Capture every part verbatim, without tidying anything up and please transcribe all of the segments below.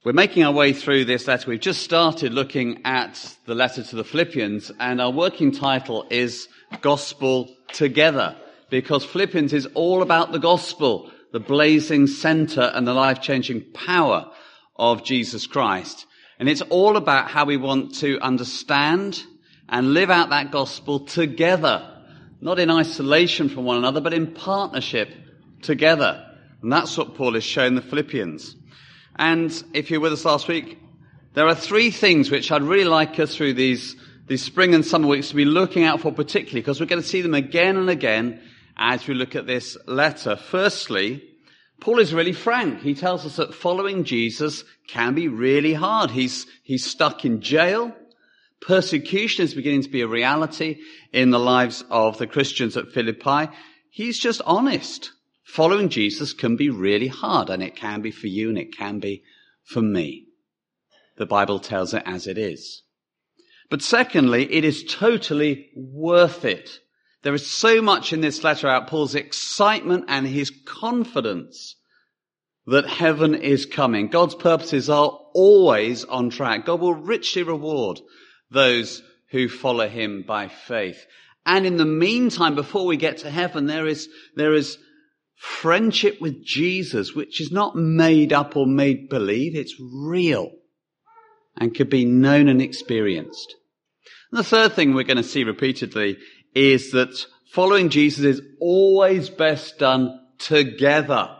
We're making our way through this letter. We've just started looking at the letter to the Philippians, and our working title is Gospel Together, because Philippians is all about the gospel, the blazing center and the life-changing power of Jesus Christ. And it's all about how we want to understand and live out that gospel together, not in isolation from one another, but in partnership together. And that's what Paul is showing the Philippians. And if you were with us last week, there are three things which I'd really like us through these, these spring and summer weeks to be looking out for particularly, because we're going to see them again and again as we look at this letter. Firstly, Paul is really frank. He tells us that following Jesus can be really hard. He's, he's stuck in jail. Persecution is beginning to be a reality in the lives of the Christians at Philippi. He's just honest. Following Jesus can be really hard, and it can be for you and it can be for me. The Bible tells it as it is. But secondly, it is totally worth it. There is so much in this letter about Paul's excitement and his confidence that heaven is coming. God's purposes are always on track. God will richly reward those who follow him by faith. And in the meantime, before we get to heaven, there is, there is friendship with Jesus, which is not made up or made believe. It's real and could be known and experienced. And the third thing we're going to see repeatedly is that following Jesus is always best done together.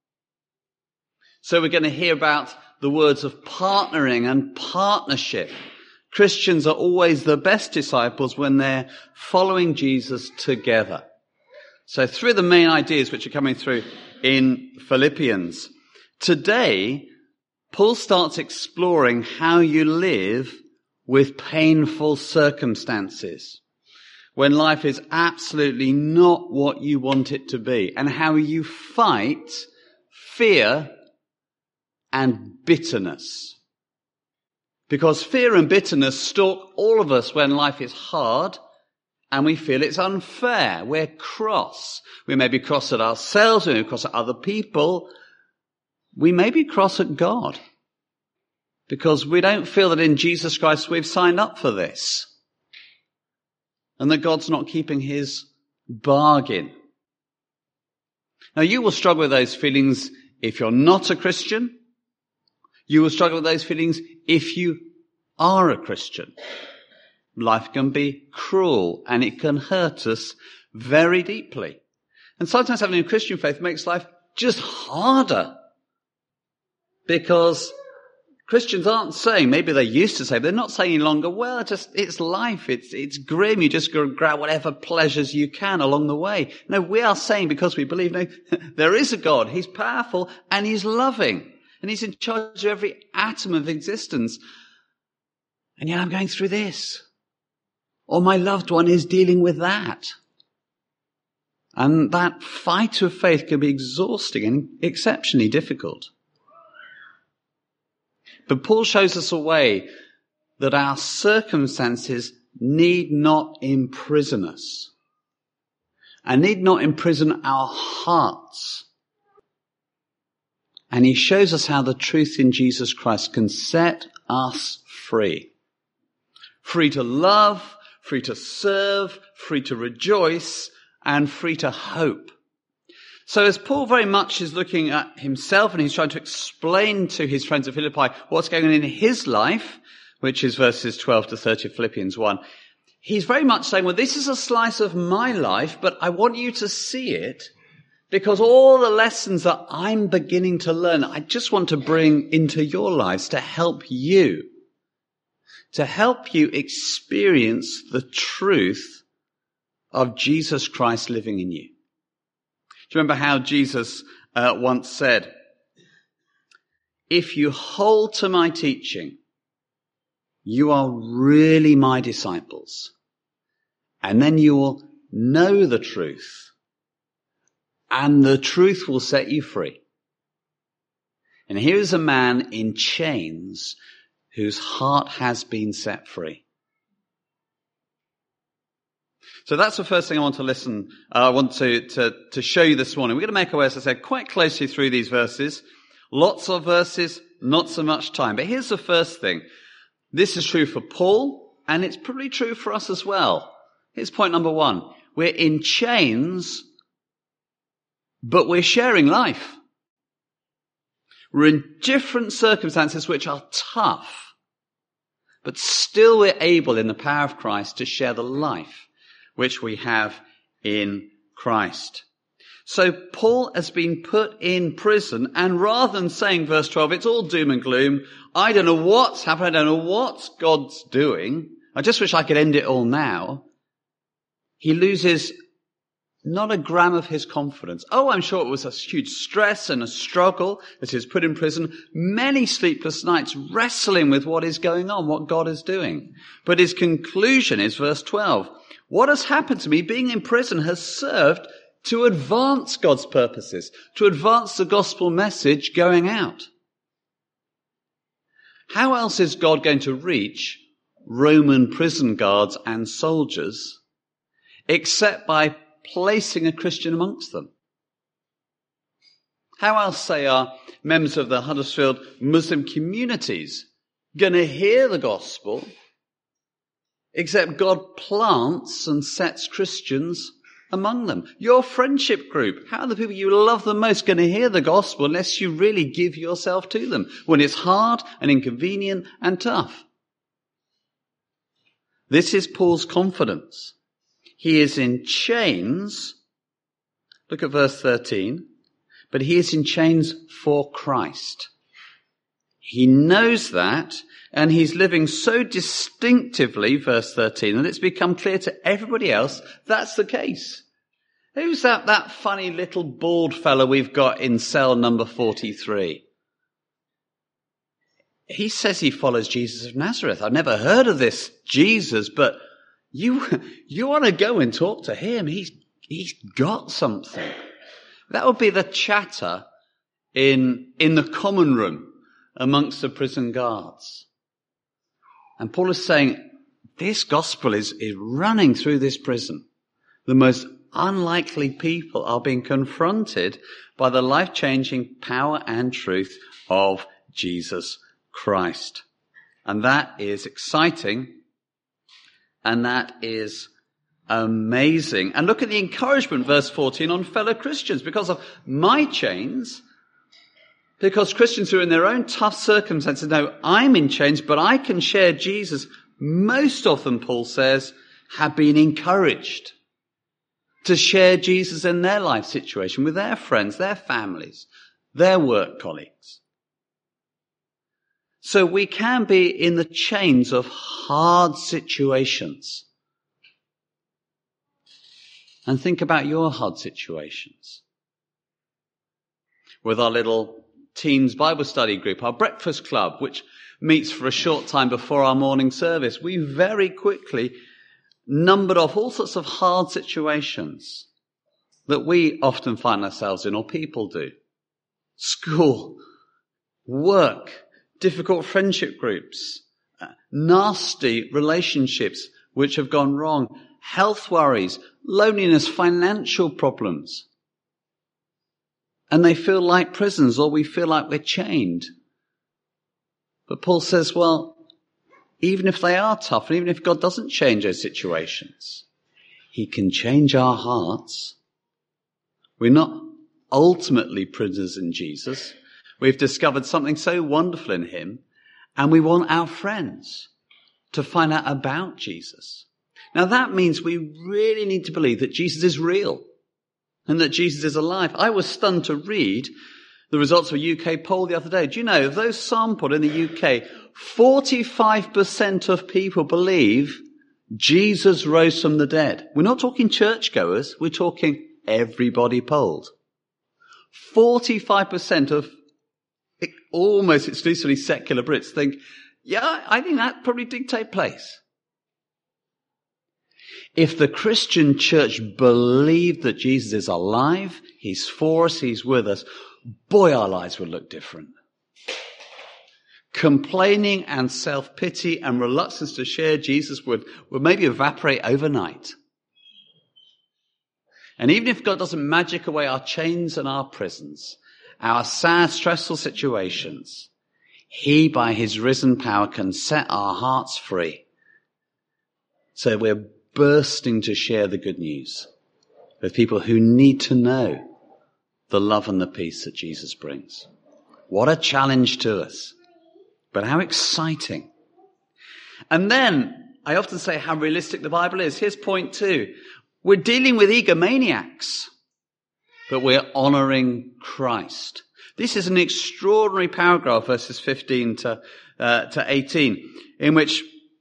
So we're going to hear about the words of partnering and partnership. Christians are always the best disciples when they're following Jesus together. So three of the main ideas which are coming through in Philippians. Today, Paul starts exploring how you live with painful circumstances, when life is absolutely not what you want it to be, and how you fight fear and bitterness. Because fear and bitterness stalk all of us when life is hard and we feel it's unfair. We're cross. We may be cross at ourselves, we may be cross at other people. We may be cross at God because we don't feel that in Jesus Christ we've signed up for this and that God's not keeping his bargain. Now, you will struggle with those feelings if you're not a Christian. You will struggle with those feelings if you are a Christian. Life can be cruel and it can hurt us very deeply. And sometimes having a Christian faith makes life just harder, because Christians aren't saying, maybe they used to say, but they're not saying any longer, well, just, it's life, it's, it's grim, you just got to grab whatever pleasures you can along the way. No, we are saying, because we believe, no, there is a God, he's powerful and he's loving. And he's in charge of every atom of existence. And yet I'm going through this. Or my loved one is dealing with that. And that fight of faith can be exhausting and exceptionally difficult. But Paul shows us a way that our circumstances need not imprison us. And need not imprison our hearts. And he shows us how the truth in Jesus Christ can set us free. Free to love, free to serve, free to rejoice, and free to hope. So as Paul very much is looking at himself and he's trying to explain to his friends at Philippi what's going on in his life, which is verses twelve to thirty of Philippians one, he's very much saying, well, this is a slice of my life, but I want you to see it because all the lessons that I'm beginning to learn, I just want to bring into your lives to help you, to help you experience the truth of Jesus Christ living in you. Do you remember how Jesus uh, once said, if you hold to my teaching, you are really my disciples. And then you will know the truth. And the truth will set you free. And here is a man in chains whose heart has been set free. So that's the first thing I want to listen, uh, I want to, to, to show you this morning. We're going to make our way, as I said, quite closely through these verses. Lots of verses, not so much time. But here's the first thing. This is true for Paul, and it's probably true for us as well. Here's point number one. We're in chains, but we're sharing life. We're in different circumstances which are tough, but still we're able in the power of Christ to share the life which we have in Christ. So Paul has been put in prison, and rather than saying, verse twelve, it's all doom and gloom, I don't know what's happened, I don't know what God's doing, I just wish I could end it all now, he loses not a gram of his confidence. Oh, I'm sure it was a huge stress and a struggle that he was put in prison. Many sleepless nights wrestling with what is going on, what God is doing. But his conclusion is verse twelve. What has happened to me being in prison has served to advance God's purposes, to advance the gospel message going out. How else is God going to reach Roman prison guards and soldiers except by placing a Christian amongst them? How else, say, are members of the Huddersfield Muslim communities going to hear the gospel except God plants and sets Christians among them? Your friendship group, how are the people you love the most going to hear the gospel unless you really give yourself to them when it's hard and inconvenient and tough? This is Paul's confidence. He is in chains. Look at verse thirteen. But he is in chains for Christ. He knows that, and he's living so distinctively, verse thirteen, that it's become clear to everybody else that's the case. Who's that, that funny little bald fellow we've got in cell number forty-three? He says he follows Jesus of Nazareth. I've never heard of this Jesus, but You, you want to go and talk to him. He's, he's got something. That would be the chatter in, in the common room amongst the prison guards. And Paul is saying, this gospel is, is running through this prison. The most unlikely people are being confronted by the life-changing power and truth of Jesus Christ. And that is exciting. And that is amazing. And look at the encouragement, verse fourteen, on fellow Christians. Because of my chains, because Christians who are in their own tough circumstances know I'm in chains, but I can share Jesus. Most of them, Paul says, have been encouraged to share Jesus in their life situation with their friends, their families, their work colleagues. So we can be in the chains of hard situations. And think about your hard situations. With our little teens Bible study group, our breakfast club, which meets for a short time before our morning service, we very quickly numbered off all sorts of hard situations that we often find ourselves in, or people do. School, work, difficult friendship groups, uh, nasty relationships which have gone wrong, health worries, loneliness, financial problems. And they feel like prisons, or we feel like we're chained. But Paul says, well, even if they are tough, and even if God doesn't change those situations, he can change our hearts. We're not ultimately prisoners in Jesus. We've discovered something so wonderful in him, and we want our friends to find out about Jesus. Now that means we really need to believe that Jesus is real and that Jesus is alive. I was stunned to read the results of a U K poll the other day. Do you know, of those sampled in the U K, forty-five percent of people believe Jesus rose from the dead. We're not talking churchgoers, we're talking everybody polled. forty-five percent of almost exclusively secular Brits think, yeah, I think that probably did take place. If the Christian church believed that Jesus is alive, he's for us, he's with us, boy, our lives would look different. Complaining and self-pity and reluctance to share Jesus would, would maybe evaporate overnight. And even if God doesn't magic away our chains and our prisons, our sad, stressful situations, He, by his risen power, can set our hearts free. So we're bursting to share the good news with people who need to know the love and the peace that Jesus brings. What a challenge to us, but how exciting. And then I often say how realistic the Bible is. Here's point two. We're dealing with egomaniacs, but we're honoring Christ. This is an extraordinary paragraph, verses fifteen to, uh, to eighteen, in which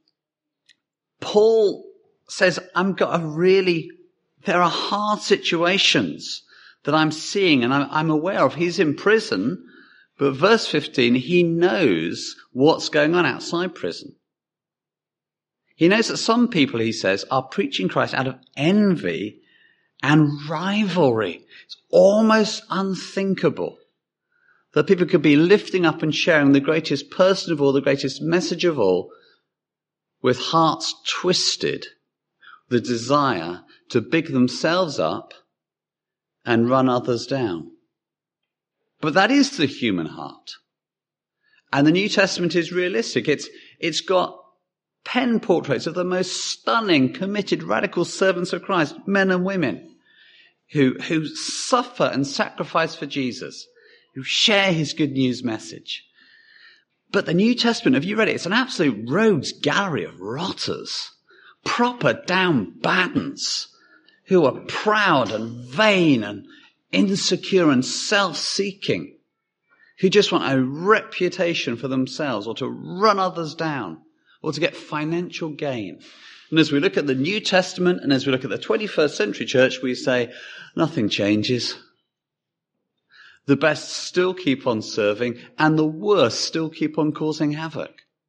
Paul says, I've got a really, there are hard situations that I'm seeing and I'm, I'm aware of. He's in prison, but verse fifteen, he knows what's going on outside prison. He knows that some people, he says, are preaching Christ out of envy and rivalry. It's almost unthinkable that people could be lifting up and sharing the greatest person of all, the greatest message of all, with hearts twisted, the desire to big themselves up and run others down. But that is the human heart. And the New Testament is realistic. It's, it's got pen portraits of the most stunning, committed, radical servants of Christ, men and women, who, who suffer and sacrifice for Jesus, who share his good news message. But the New Testament, have you read it? It's an absolute rogues gallery of rotters, proper down battens, who are proud and vain and insecure and self-seeking, who just want a reputation for themselves or to run others down or to get financial gain. And as we look at the New Testament and as we look at the twenty-first century church, we say, nothing changes. The best still keep on serving, and the worst still keep on causing havoc.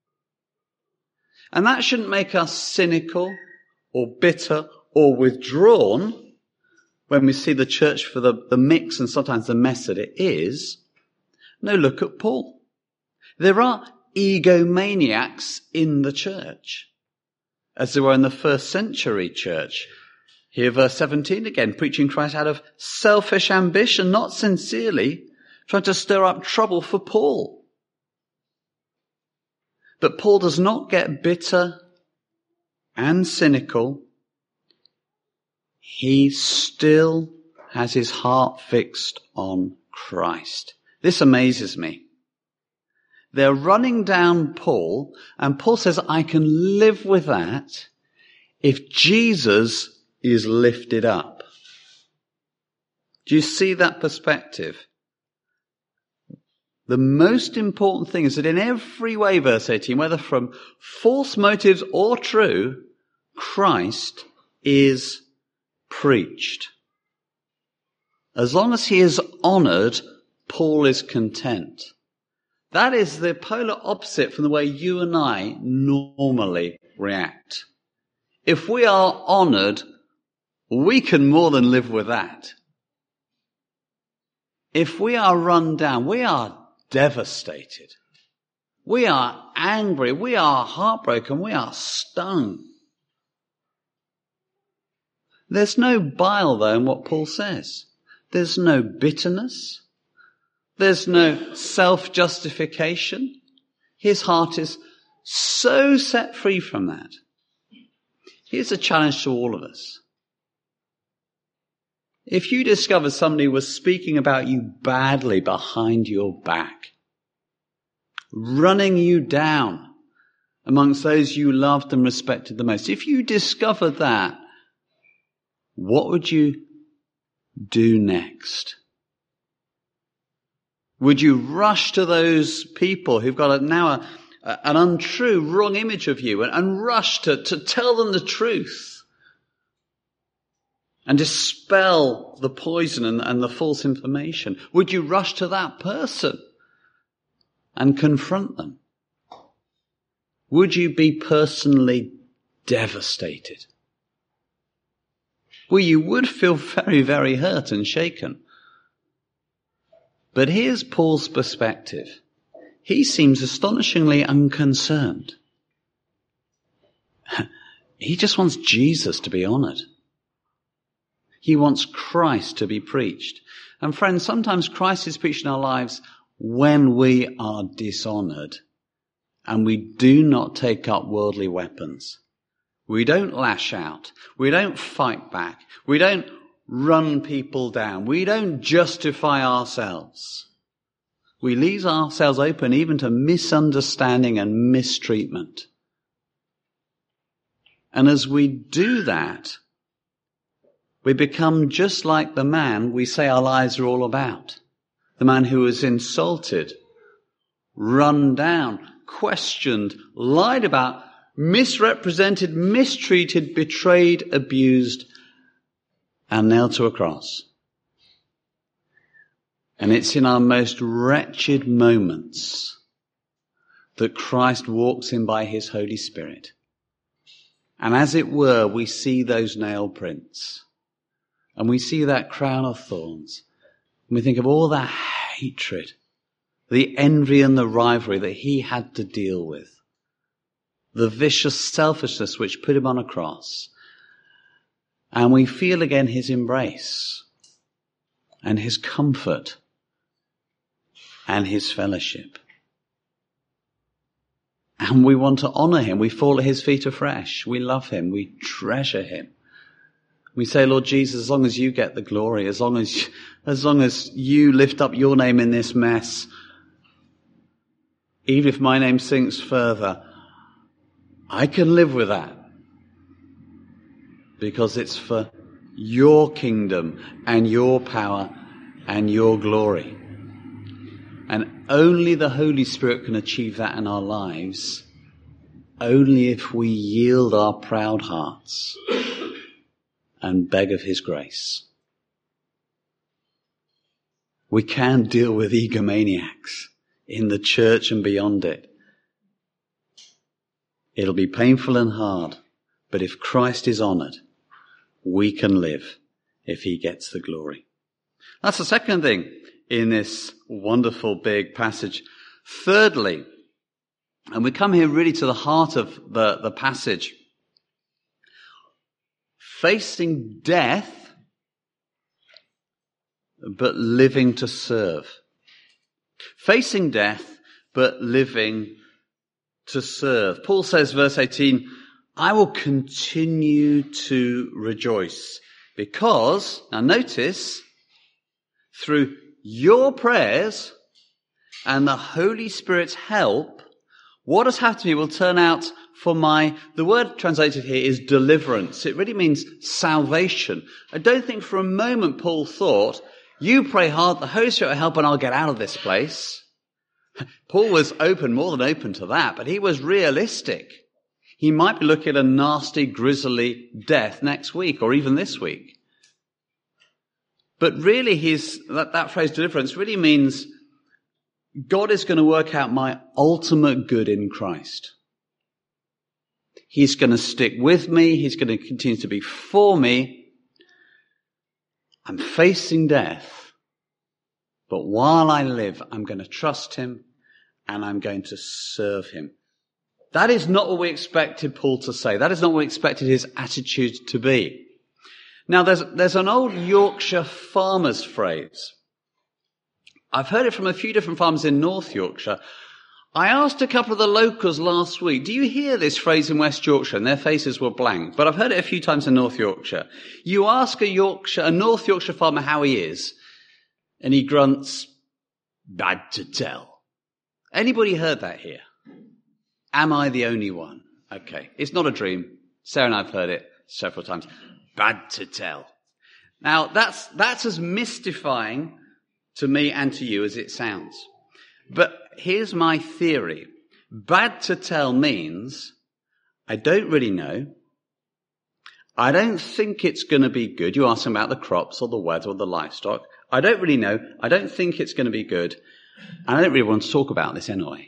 And that shouldn't make us cynical or bitter or withdrawn when we see the church for the, the mix and sometimes the mess that it is. No, look at Paul. There are egomaniacs in the church, as there were in the first century church. Here, verse seventeen again, preaching Christ out of selfish ambition, not sincerely, trying to stir up trouble for Paul. But Paul does not get bitter and cynical. He still has his heart fixed on Christ. This amazes me. They're running down Paul, and Paul says, I can live with that if Jesus is lifted up. Do you see that perspective? The most important thing is that in every way, verse eighteen, whether from false motives or true, Christ is preached. As long as he is honoured, Paul is content. That is the polar opposite from the way you and I normally react. If we are honoured, we can more than live with that. If we are run down, we are devastated. We are angry. We are heartbroken. We are stung. There's no bile, though, in what Paul says. There's no bitterness. There's no self-justification. His heart is so set free from that. Here's a challenge to all of us. If you discovered somebody was speaking about you badly behind your back, running you down amongst those you loved and respected the most, if you discovered that, what would you do next? Would you rush to those people who've got a, now a, a, an untrue, wrong image of you and, and rush to, to tell them the truth and dispel the poison and, and the false information? Would you rush to that person and confront them? Would you be personally devastated? Well, you would feel very, very hurt and shaken. But here's Paul's perspective. He seems astonishingly unconcerned. He just wants Jesus to be honoured. He wants Christ to be preached. And friends, sometimes Christ is preached in our lives when we are dishonored and we do not take up worldly weapons. We don't lash out. We don't fight back. We don't run people down. We don't justify ourselves. We leave ourselves open even to misunderstanding and mistreatment. And as we do that, we become just like the man we say our lives are all about. The man who was insulted, run down, questioned, lied about, misrepresented, mistreated, betrayed, abused, and nailed to a cross. And it's in our most wretched moments that Christ walks in by his Holy Spirit. And as it were, we see those nail prints. And we see that crown of thorns. And we think of all that hatred, the envy and the rivalry that he had to deal with. The vicious selfishness which put him on a cross. And we feel again his embrace and his comfort and his fellowship. And we want to honor him. We fall at his feet afresh. We love him. We treasure him. We say, Lord Jesus, as long as you get the glory, as long as, as long as you lift up your name in this mess, even if my name sinks further, I can live with that. Because it's for your kingdom and your power and your glory. And only the Holy Spirit can achieve that in our lives, only if we yield our proud hearts and beg of his grace. We can deal with egomaniacs in the church and beyond it. It'll be painful and hard, but if Christ is honored, we can live if he gets the glory. That's the second thing in this wonderful big passage. Thirdly, and we come here really to the heart of the, the passage, facing death, but living to serve. Facing death, but living to serve. Paul says, verse eighteen, I will continue to rejoice because, now notice, through your prayers and the Holy Spirit's help, what has happened to me will turn out for my, the word translated here is deliverance. It really means salvation. I don't think for a moment Paul thought, you pray hard, the Holy Spirit will help and I'll get out of this place. Paul was open, more than open to that, but he was realistic. He might be looking at a nasty, grisly death next week or even this week. But really, his, that, that phrase deliverance really means God is going to work out my ultimate good in Christ. He's going to stick with me. He's going to continue to be for me. I'm facing death. But while I live, I'm going to trust him and I'm going to serve him. That is not what we expected Paul to say. That is not what we expected his attitude to be. Now, there's, there's an old Yorkshire farmer's phrase. I've heard it from a few different farmers in North Yorkshire. I asked a couple of the locals last week, do you hear this phrase in West Yorkshire? And their faces were blank. But I've heard it a few times in North Yorkshire. You ask a Yorkshire, a North Yorkshire farmer how he is, and he grunts, bad to tell. Anybody heard that here? Am I the only one? Okay. It's not a dream. Sarah and I have heard it several times. Bad to tell. Now, that's, that's as mystifying to me and to you as it sounds. But here's my theory. Bad to tell means I don't really know. I don't think it's going to be good. You ask them about the crops or the weather or the livestock. I don't really know. I don't think it's going to be good. And I don't really want to talk about this anyway.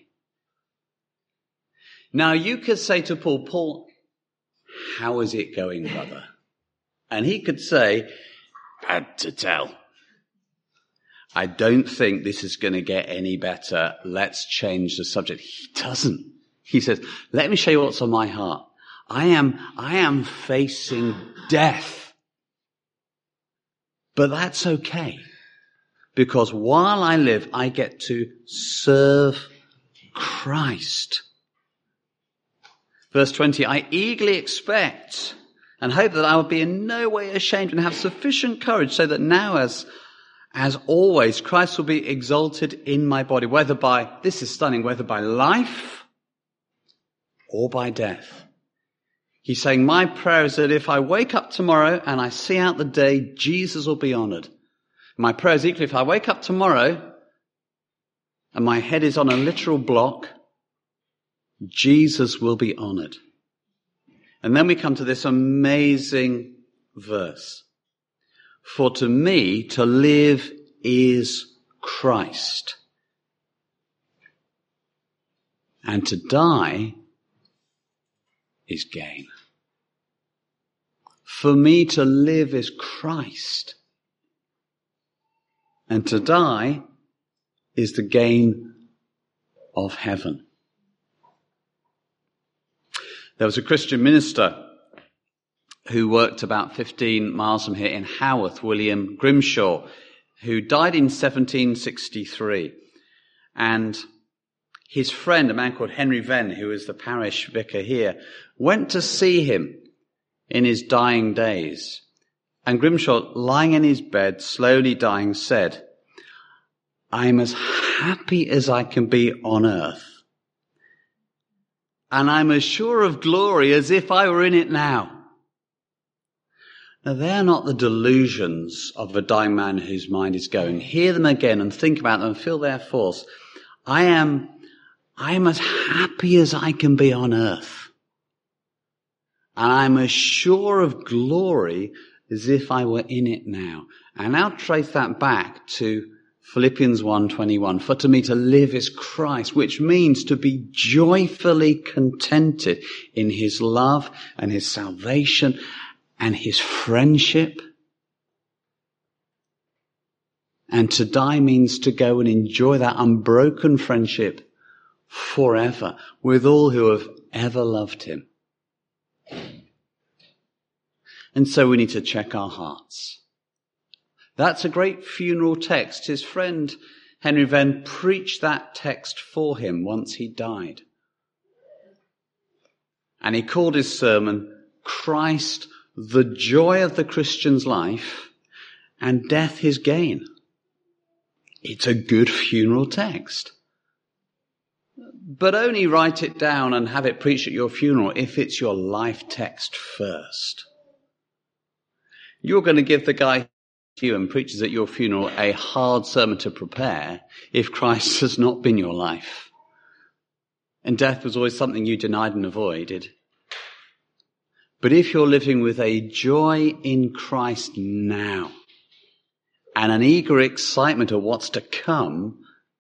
Now, you could say to Paul, Paul, how is it going, brother? And he could say, bad to tell. I don't think this is going to get any better. Let's change the subject. He doesn't. He says, let me show you what's on my heart. I am, I am facing death. But that's okay. because while I live, I get to serve Christ. Verse twenty, I eagerly expect and hope that I will be in no way ashamed and have sufficient courage so that now as, as always, Christ will be exalted in my body, whether by, this is stunning, whether by life or by death. He's saying, my prayer is that if I wake up tomorrow and I see out the day, Jesus will be honored. My prayer is equally, if I wake up tomorrow and my head is on a literal block, Jesus will be honored. And then we come to this amazing verse. For to me, to live is Christ, and to die is gain. For me to live is Christ, and to die is the gain of heaven. There was a Christian minister who worked about fifteen miles from here in Haworth, William Grimshaw, who died in seventeen sixty-three. And his friend, a man called Henry Venn, who was the parish vicar here, went to see him in his dying days. And Grimshaw, lying in his bed, slowly dying, said, I'm as happy as I can be on earth. And I'm as sure of glory as if I were in it now. Now, they're not the delusions of a dying man whose mind is going. Hear them again and think about them and feel their force. I am, I am as happy as I can be on earth. And I'm as sure of glory as if I were in it now. And now trace that back to Philippians one twenty-one. For to me to live is Christ, which means to be joyfully contented in his love and his salvation and his friendship. And to die means to go and enjoy that unbroken friendship forever with all who have ever loved him. And so we need to check our hearts. That's a great funeral text. His friend Henry Venn preached that text for him once he died. And he called his sermon, Christ, the joy of the Christian's life, and death his gain. It's a good funeral text. But only write it down and have it preached at your funeral if it's your life text first. You're going to give the guy you and preaches at your funeral a hard sermon to prepare if Christ has not been your life. And death was always something you denied and avoided. But if you're living with a joy in Christ now and an eager excitement of what's to come,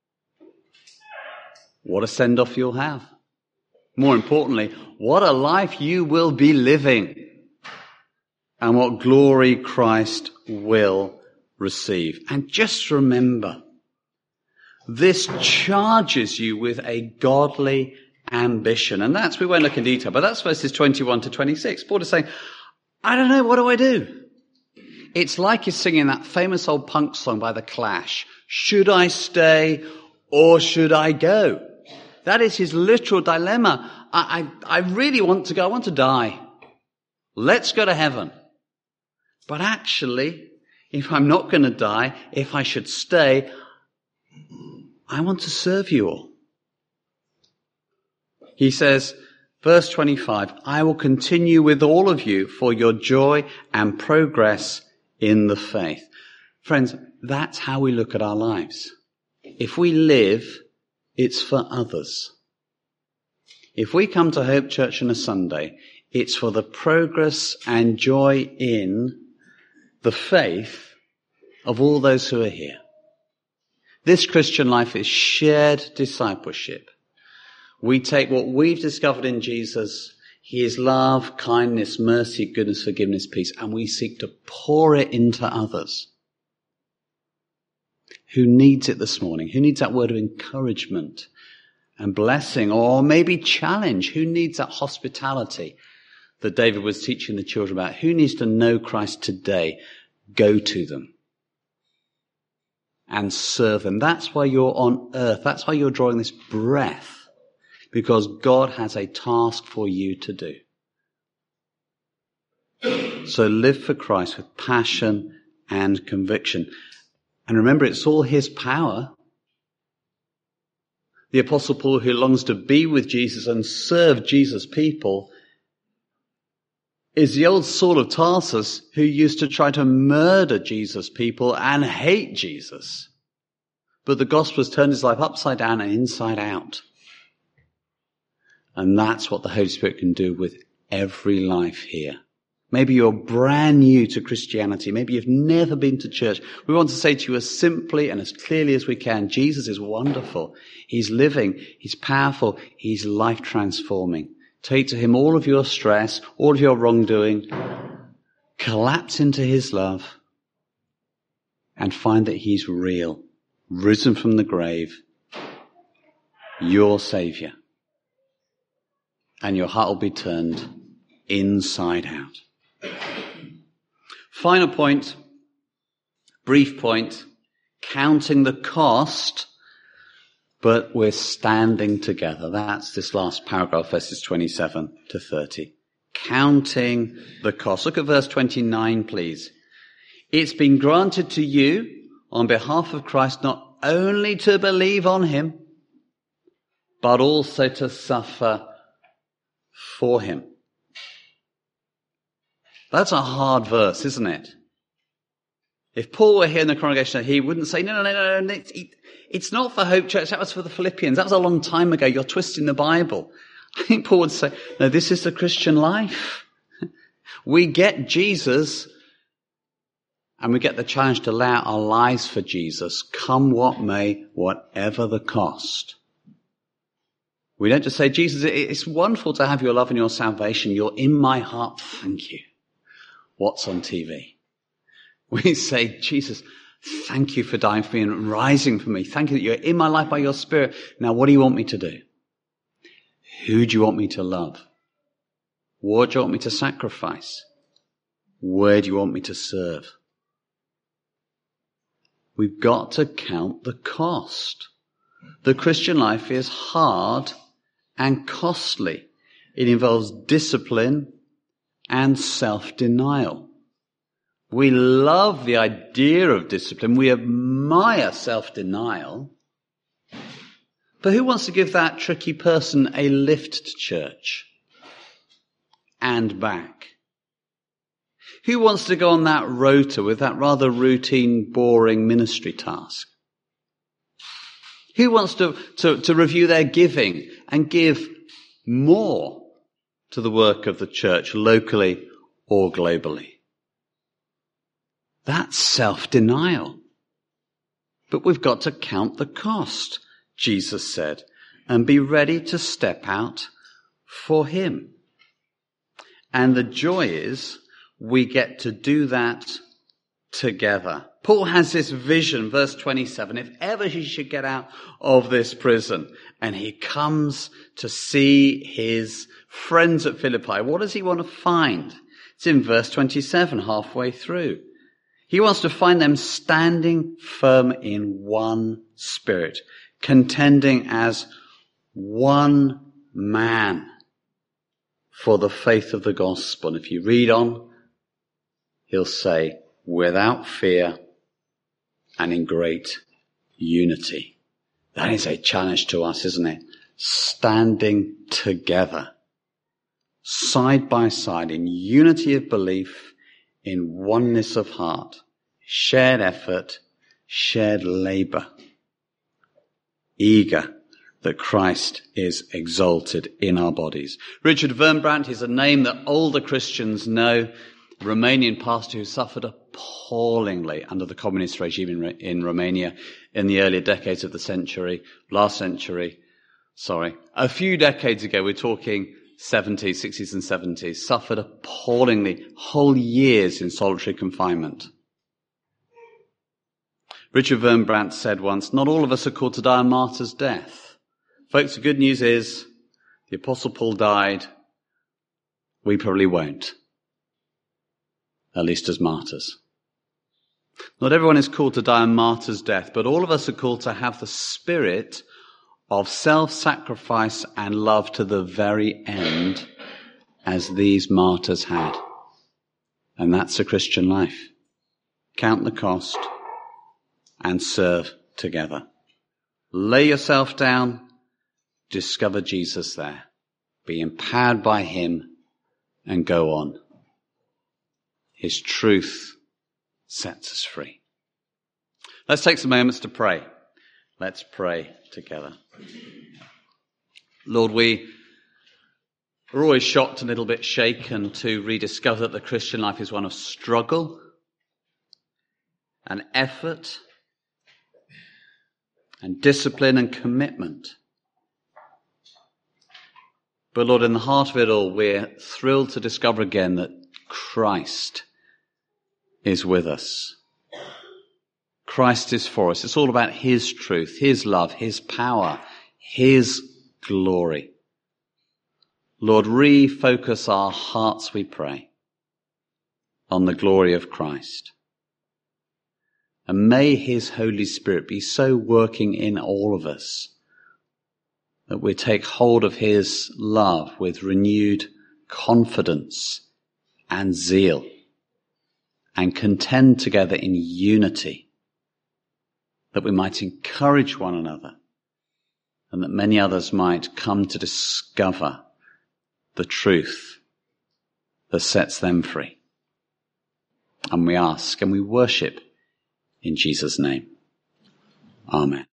what a send-off you'll have. More importantly, what a life you will be living. And what glory Christ will receive. And just remember, this charges you with a godly ambition. And that's, we won't look in detail, but that's verses twenty-one to twenty-six. Paul is saying, I don't know, what do I do? It's like you're singing that famous old punk song by The Clash. Should I stay or should I go? That is his literal dilemma. I, I, I really want to go. I want to die. Let's go to heaven. But actually, if I'm not going to die, if I should stay, I want to serve you all. He says, verse twenty-five, I will continue with all of you for your joy and progress in the faith. Friends, that's how we look at our lives. If we live, it's for others. If we come to Hope Church on a Sunday, it's for the progress and joy in the faith of all those who are here. This Christian life is shared discipleship. We take what we've discovered in Jesus, his love, kindness, mercy, goodness, forgiveness, peace, and we seek to pour it into others. Who needs it this morning? Who needs that word of encouragement and blessing, or maybe challenge? Who needs that hospitality that David was teaching the children about? Who needs to know Christ today? Go to them. and serve them. That's why you're on earth. That's why you're drawing this breath, because God has a task for you to do. So live for Christ with passion and conviction. And remember, it's all his power. The Apostle Paul, who longs to be with Jesus and serve Jesus' people, is the old Saul of Tarsus who used to try to murder Jesus' people and hate Jesus. But the gospel has turned his life upside down and inside out. And that's what the Holy Spirit can do with every life here. Maybe you're brand new to Christianity. Maybe you've never been to church. We want to say to you as simply and as clearly as we can, Jesus is wonderful. He's living. He's powerful. He's life transforming. Take to him all of your stress, all of your wrongdoing. Collapse into his love and find that he's real, risen from the grave, your Savior. And your heart will be turned inside out. Final point, brief point, counting the cost, but we're standing together. That's this last paragraph, verses twenty-seven to thirty. Counting the cost. Look at verse twenty-nine, please. It's been granted to you on behalf of Christ not only to believe on him, but also to suffer for him. That's a hard verse, isn't it? If Paul were here in the congregation, he wouldn't say, no, no, no, no, no it's, it's not for Hope Church, that was for the Philippians. That was a long time ago. You're twisting the Bible. I think Paul would say, no, this is the Christian life. We get Jesus, and we get the challenge to lay out our lives for Jesus, come what may, whatever the cost. We don't just say, Jesus, it's wonderful to have your love and your salvation. You're in my heart. Thank you. What's on T V? We say, Jesus, thank you for dying for me and rising for me. Thank you that you're in my life by your Spirit. Now, what do you want me to do? Who do you want me to love? What do you want me to sacrifice? Where do you want me to serve? We've got to count the cost. The Christian life is hard and costly. It involves discipline and self-denial. We love the idea of discipline. We admire self-denial. But who wants to give that tricky person a lift to church and back? Who wants to go on that rota with that rather routine, boring ministry task? Who wants to, to, to review their giving and give more to the work of the church locally or globally? That's self-denial. But we've got to count the cost, Jesus said, and be ready to step out for him. And the joy is we get to do that together. Paul has this vision, verse twenty-seven, if ever he should get out of this prison and he comes to see his friends at Philippi, what does he want to find? It's in verse twenty-seven, halfway through. He wants to find them standing firm in one spirit, contending as one man for the faith of the gospel. And if you read on, he'll say, without fear and in great unity. That is a challenge to us, isn't it? Standing together, side by side, in unity of belief, in oneness of heart, shared effort, shared labor, eager that Christ is exalted in our bodies. Richard Wurmbrand is a name that older Christians know, a Romanian pastor who suffered appallingly under the communist regime in, in Romania in the earlier decades of the century, last century, sorry, a few decades ago, we're talking seventies, sixties and seventies, suffered appallingly whole years in solitary confinement. Richard Wurmbrand said once, not all of us are called to die a martyr's death. Folks, the good news is the Apostle Paul died. We probably won't. At least as martyrs. Not everyone is called to die a martyr's death, but all of us are called to have the spirit of self-sacrifice and love to the very end, as these martyrs had. And that's a Christian life. Count the cost and serve together. Lay yourself down, discover Jesus there. Be empowered by him and go on. His truth sets us free. Let's take some moments to pray. Let's pray together. Lord, we are always shocked and a little bit shaken to rediscover that the Christian life is one of struggle and effort and discipline and commitment. But Lord, in the heart of it all, we're thrilled to discover again that Christ is with us. Christ is for us. It's all about his truth, his love, his power, his glory. Lord, refocus our hearts, we pray, on the glory of Christ. And may his Holy Spirit be so working in all of us that we take hold of his love with renewed confidence and zeal and contend together in unity, that we might encourage one another and that many others might come to discover the truth that sets them free. And we ask and we worship in Jesus' name. Amen.